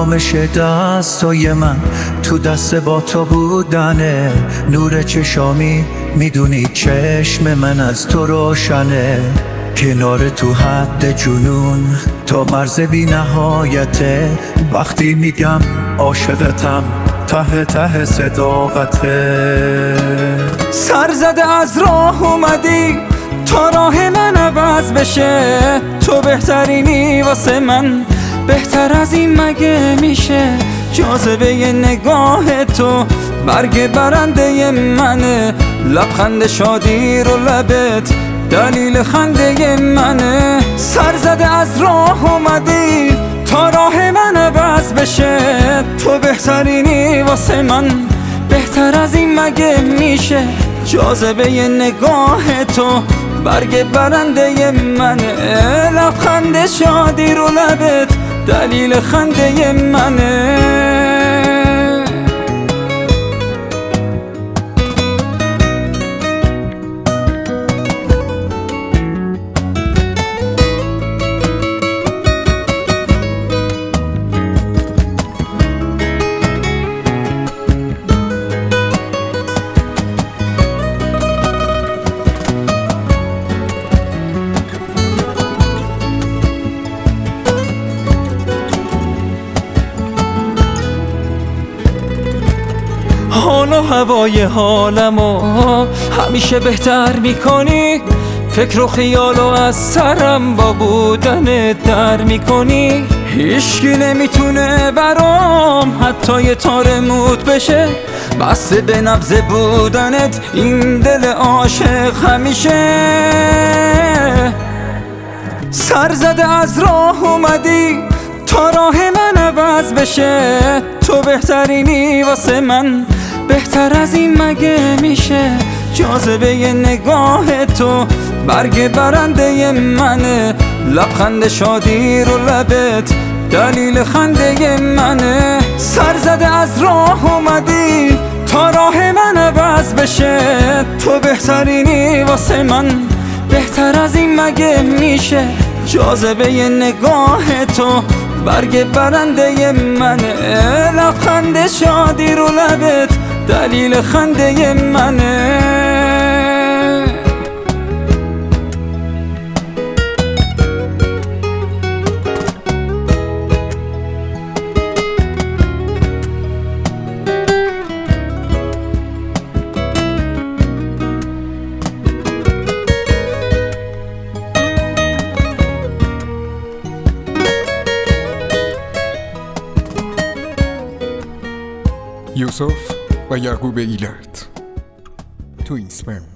آرامش دستای من تو دست با تو بودنه. نور چشامی میدونی چشم من از تو روشنه. کنار تو حد جنون تا مرز بی نهایته. وقتی میگم عاشقتم ته ته صداقته. سر زده از راه اومدی تا راه من عوض بشه. تو بهترینی واسه من، بهتر از این مگه میشه؟ جاذبه نگاه تو برگ برنده منه. لبخند شادی رو لبت دلیل خنده منه. سر زده از راه اومدی تا راه من عوض بشه. تو بهترینی واسه من، بهتر از این مگه میشه؟ جاذبه نگاه تو برگ برنده منه. لبخند شادی رو لبت دلیل خنده منه. حال و هوای حالمو همیشه بهتر میکنی. فکر و خیالو از سرم با بودن در میکنی. هیچکی نمیتونه برام حتی یه تار موت بشه. بسته به نبض بودنت این دل عاشق همیشه. سر زده از راه اومدی تا راه من عوض بشه. تو بهترینی واسه من، بهتر از این مگه میشه؟ جاذبه نگاه تو برگ برنده منه. لبخند شادی رو لبت دلیل خنده منه. سر زده از راه اومدی تا راه من عوض بشه. تو بهترینی واسه من، بهتر از این مگه میشه؟ جاذبه نگاه تو برگ برنده منه. لبخند شادی رو لبت دلیل خنده منه. یوسف و یعقوب ایلرد تو اینسپرم.